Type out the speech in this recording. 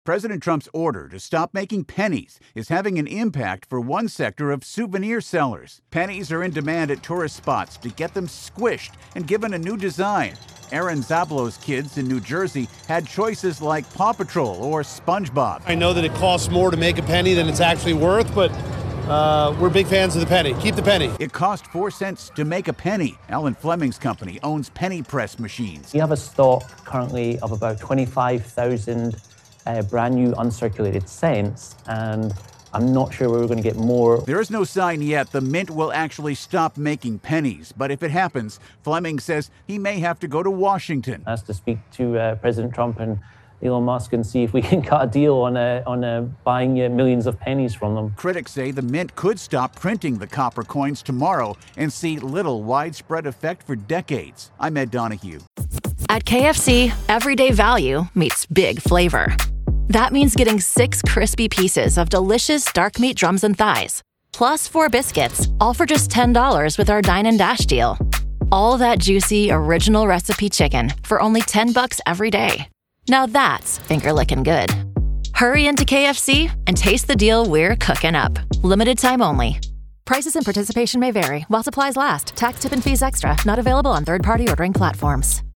President Trump's order to stop making pennies is having an impact for one sector of souvenir sellers. Pennies are in demand at tourist spots to get them squished and given a new design. Aaron Zablow's kids in New Jersey had choices like Paw Patrol or SpongeBob. I know that it costs more to make a penny than it's actually worth, but we're big fans of the penny. Keep the penny. It cost 4 cents to make a penny. Alan Fleming's company owns penny press machines. We have a stock currently of about 25,000 brand new uncirculated cents, and I'm not sure where we're going to get more. There is no sign yet the mint will actually stop making pennies, but if it happens, Fleming says he may have to go to Washington. Has to speak to President Trump and Elon Musk and see if we can cut a deal on buying millions of pennies from them. Critics say the mint could stop printing the copper coins tomorrow and see little widespread effect for decades. I'm Ed Donahue. At KFC, everyday value meets big flavor. That means getting 6 crispy pieces of delicious dark meat drums and thighs, plus 4 biscuits, all for just $10 with our Dine and Dash deal. All that juicy, original recipe chicken for only $10 every day. Now that's finger-licking good. Hurry into KFC and taste the deal we're cooking up. Limited time only. Prices and participation may vary while supplies last. Tax, tip, and fees extra. Not available on third-party ordering platforms.